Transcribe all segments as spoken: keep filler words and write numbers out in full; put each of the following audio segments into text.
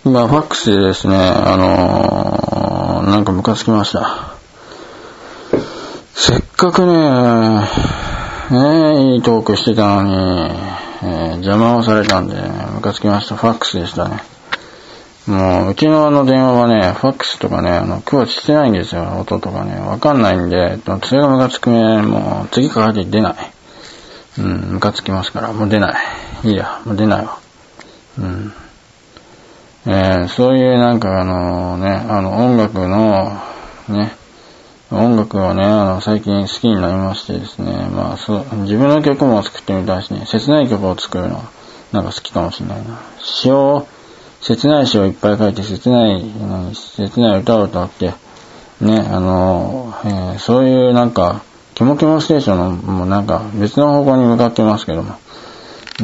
今、ファックスでですね、あのー、なんかムカつきました。せっかくね、ねいいトークしてたのに、えー、邪魔をされたんで、ね、ムカつきました。ファックスでしたね。もう、うちのあの電話はね、ファックスとかね、あの、区別してないんですよ、音とかね。わかんないんで、それがムカつくね、もう、次かかって出ない。うん、ムカつきますから、もう出ない。いいや、もう出ないわ。うん。えー、そういうなんかあのね、あの音楽のね、音楽をね、あの最近好きになりましてですね、まあそう、自分の曲も作ってみたいしね、切ない曲を作るのなんか好きかもしれないな。詩を、切ない詩をいっぱい書いて、切ない、切ない歌を歌って、ね、あの、えー、そういうなんか、キモキモステーションのもうなんか別の方向に向かってますけども、うん、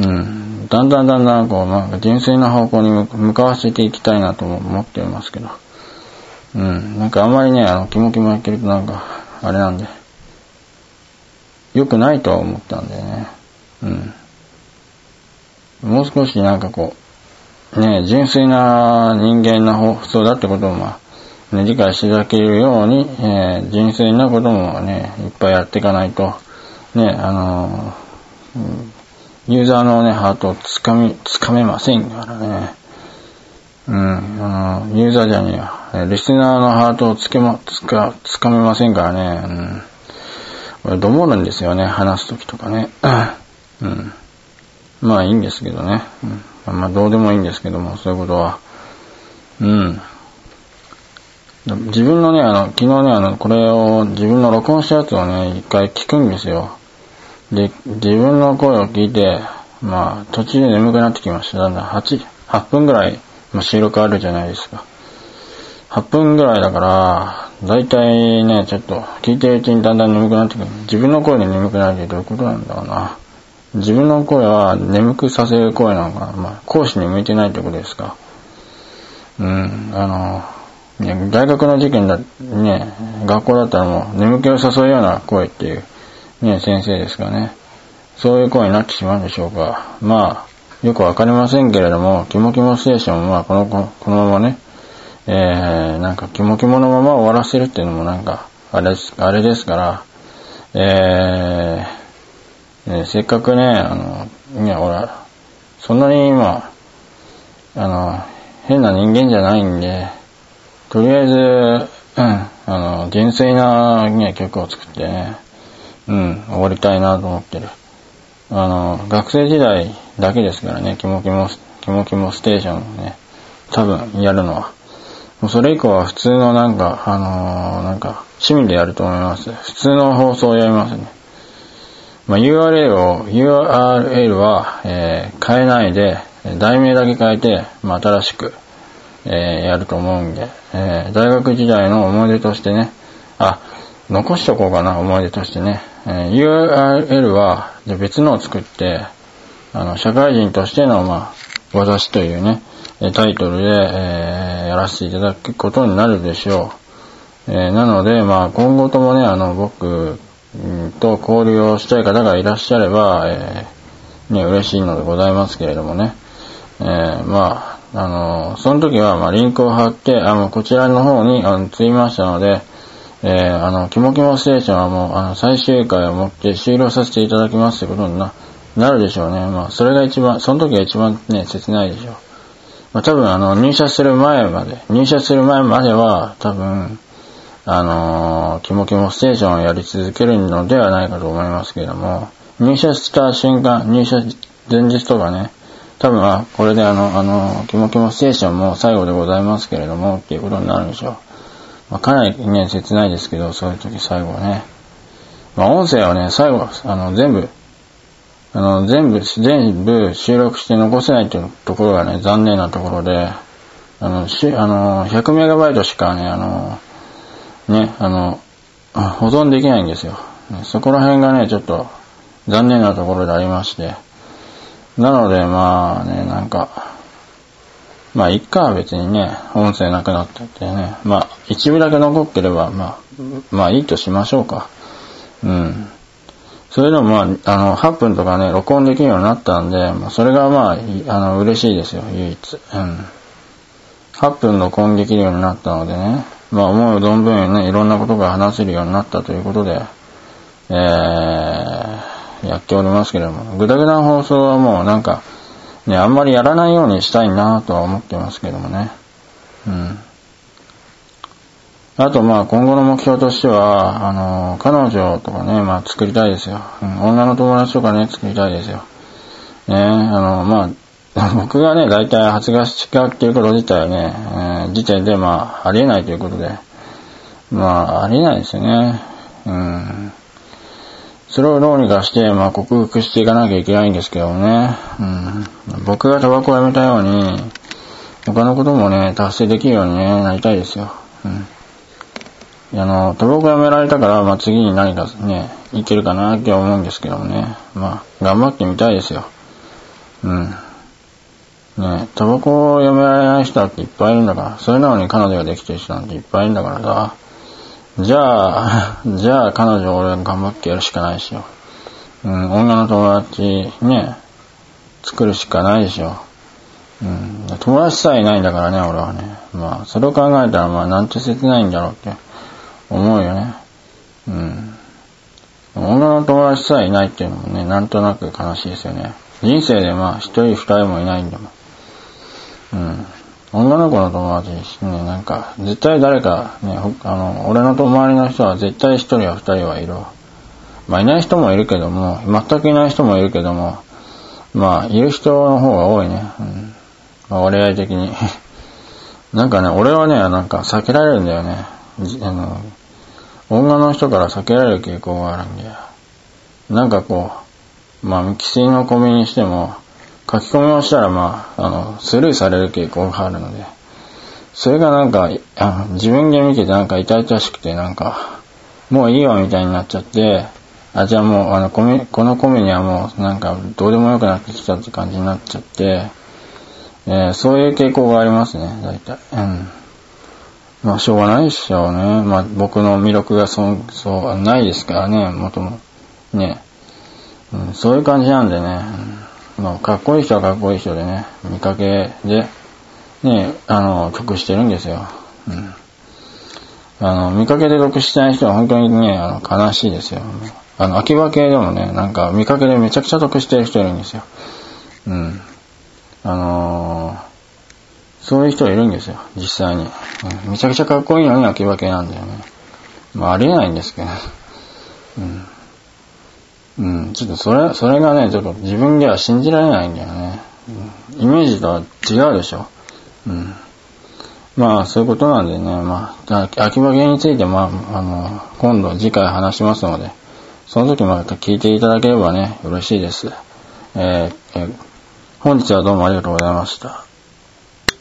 だんだんだんだんこうなんか純粋な方向に向かわせていきたいなと思っていますけど、うん、なんかあんまりね、あのキモキモやってるとなんかあれなんで良くないとは思ったんでね、うん、もう少しなんかこうね、純粋な人間の放送だってことをまあ、ね、理解していただけるように、えー、純粋なこともねいっぱいやっていかないとね、あのーうんユーザーのね、ハートをつかみ、つかめませんからね。うん、あの、ユーザーじゃねえや。リスナーのハートをつけま、つか、つかめませんからね。うん。これ、どもるんですよね、話すときとかね。うん。まあ、いいんですけどね。うん。まあ、どうでもいいんですけども、そういうことは。うん。自分のね、あの、昨日ね、あの、これを、自分の録音したやつをね、一回聞くんですよ。で、自分の声を聞いて、まあ、途中で眠くなってきました。だんだんはち、はっぷんぐらい、まあ、収録あるじゃないですか。はっぷんぐらいだから、だいたいね、ちょっと、聞いてるうちにだんだん眠くなってくる。自分の声で眠くなるってどういうことなんだろうな。自分の声は眠くさせる声なのかな。まあ、講師に向いてないってことですか。うん、あの、ね、大学の受験だ、ね、学校だったらもう、眠気を誘うような声っていう、ね、先生ですかね。そういう声になってしまうんでしょうか。まあ、よくわかりませんけれども、キモキモステーションはこの、このままね、えー、なんかキモキモのまま終わらせるっていうのもなんか、あれです、あれですから、えー、えー、せっかくね、あの、いや、俺、そんなに今、あの、変な人間じゃないんで、とりあえず、うん、あの、純粋な、ね、曲を作ってね、うん、終わりたいなと思ってる。あの、学生時代だけですからね、キモキモ、キモキモステーションね、多分やるのは。もうそれ以降は普通のなんか、あのー、なんか、趣味でやると思います。普通の放送をやりますね。まあ、ユーアールエル を、ユーアールエル は、えー、変えないで、題名だけ変えて、まあ、新しく、えー、やると思うんで、えー、大学時代の思い出としてね、あ、残しとこうかな、思い出としてね。えー、ユーアールエル は別のを作って、あの、社会人としての、まあ、私というね、タイトルで、えー、やらせていただくことになるでしょう。えー、なので、まあ、今後ともね、あの、僕と交流をしたい方がいらっしゃれば、えー、ね、嬉しいのでございますけれどもね。えー、まあ、あの、その時は、まあ、リンクを貼って、あの、こちらの方に、あの、積みましたので、えー、あの、キモキモステーションはもう、あの、最終回をもって終了させていただきますということにな、なるでしょうね。まあ、それが一番、その時が一番ね、切ないでしょう。まあ、多分、あの、入社する前まで、入社する前までは、多分、あのー、キモキモステーションをやり続けるのではないかと思いますけれども、入社した瞬間、入社前日とかね、多分、あ、これであの、あの、キモキモステーションも最後でございますけれども、っていうことになるでしょう。まあ、かなりね、切ないですけど、そういう時最後はね。まあ、音声はね、最後、あの、全部、あの、全部、全部収録して残せないというところがね、残念なところで、あの、し、あの、ひゃくメガバイトしかね、あの、ね、あの、保存できないんですよ。そこら辺がね、ちょっと残念なところでありまして。なので、まあね、なんか、まあ、いっか、別にね、音声なくなったってね。まあ、一部だけ残ってれば、まあ、まあいいとしましょうか。うん。それでもまあ、あの、はっぷんとかね、録音できるようになったんで、まあ、それがまあ、あの、嬉しいですよ、唯一。うん。 はっぷん録音できるようになったのでね、まあ思う存分ね、いろんなことが話せるようになったということで、えー、やっておりますけれども、ぐだぐだな放送はもうなんか、ね、あんまりやらないようにしたいなとは思ってますけどもね。うん。あとまあ今後の目標としては、あの、彼女とかね、まあ作りたいですよ。うん、女の友達とかね、作りたいですよ。ね、あの、まあ、僕がね、大体発芽しかっていうこと自体はね、えー、時点でまあ、ありえないということで、まあ、ありえないですよね。うん。それをどうにかして、まあ、克服していかなきゃいけないんですけどね。うん。僕がタバコをやめたように、他のこともね、達成できるように、ね、なりたいですよ。うん。あの、タバコやめられたから、まあ、次に何かね、いけるかなって思うんですけどもね。まあ、頑張ってみたいですよ。うん。ね、タバコをやめられない人だっていっぱいいるんだから、それなのに彼女ができてる人なんていっぱいいるんだからさ。じゃあ、じゃあ彼女を俺が頑張ってやるしかないでしょ。うん、女の友達ね、作るしかないでしょ。うん、友達さえいないんだからね、俺はね。まあ、それを考えたら、まあ、なんて切ないんだろうって思うよね。うん。女の友達さえいないっていうのもね、なんとなく悲しいですよね。人生でまあ、一人二人もいないんだもん。うん。女の子の友達ね、なんか、絶対誰かね、あの、俺の周りの人は絶対一人や二人はいるわ。まあ、いない人もいるけども、全くいない人もいるけども、まあ、いる人の方が多いね。うん。まあ、割合的に。なんかね、俺はね、なんか避けられるんだよね。あの、女の人から避けられる傾向があるんだよ。なんかこう、まあ、規制の込みにしても、書き込みをしたらまあ、あの、スルーされる傾向があるので、それがなんか、あ自分で見ててなんか痛々しくてなんか、もういいわみたいになっちゃって、あ、じゃあもう、あの、コミ、このコミにはもうなんか、どうでもよくなってきたって感じになっちゃって、えー、そういう傾向がありますね、大体。うん。まあ、しょうがないでしょうね。まあ、僕の魅力がそ、そう、ないですからね、元も。ね。うん、そういう感じなんでね。うん、まあ、かっこいい人はかっこいい人でね、見かけで、ね、あの、得してるんですよ。うん。あの、見かけで得してない人は本当にね、あの、悲しいですよ。あの、秋葉系でもね、なんか、見かけでめちゃくちゃ得してる人いるんですよ。うん。あのー、そういう人いるんですよ、実際に。うん、めちゃくちゃかっこいいのに秋葉系なんだよね。まあ、ありえないんですけど。うん。うん、ちょっとそれ、それがね、ちょっと自分では信じられないんだよね。うん、イメージとは違うでしょ。うん。まあ、そういうことなんでね、まあ、秋葉系について、まあ、あの、今度次回話しますので、その時また聞いていただければね、よろしいです。えーえー、本日はどうもありがとうございました。